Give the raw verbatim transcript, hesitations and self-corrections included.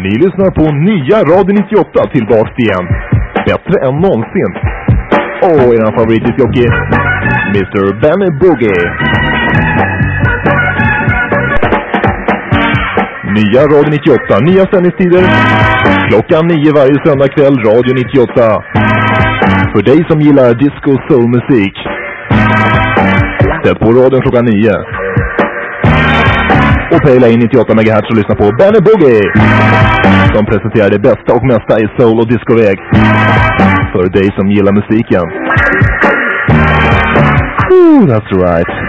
Ni lyssnar på nya Radio nittioåtta tillbaks igen. Bättre än någonsin. Och er favoritjockey, mister Benny Boogie. Nya Radio nittioåtta, nya sändningstider. Klockan nio varje söndag kväll, Radio nittioåtta. För dig som gillar disco och soulmusik. Sätt på radion klockan nio. Och pejla in nittioåtta megahertz och lyssna på Benny Boogie, som presenterar det bästa och mesta i soul och discoväg. För dig som gillar musiken. Ooh, that's right.